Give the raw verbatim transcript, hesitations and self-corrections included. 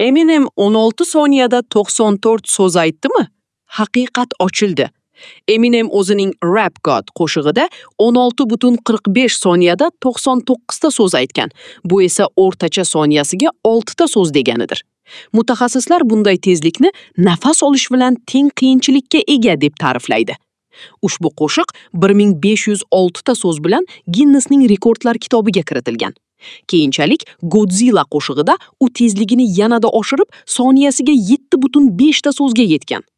Eminem o'n olti soniyada to'qson to'rt so'z aytdimi? Haqiqat ochildi. Eminem o'zining Rap God qo'shig'ida o'n olti butun qirq besh soniyada to'qson to'qqiz ta so'z aytgan. Bu esa o'rtacha soniyasiga olti ta so'z deganidir. Mutaxassislar bunday tezlikni nafas olish bilan teng qiyinchilikka ega deb ta'riflaydi. Ushbu qo'shiq bir ming besh yuz olti ta so'z bilan Guinnessning rekordlar kitobiga kiritilgan. Keyinchalik Godzilla qo'shig'ida u tezligini yanada oshirib, soniyasiga yetti butun besh ta so'zga yetgan.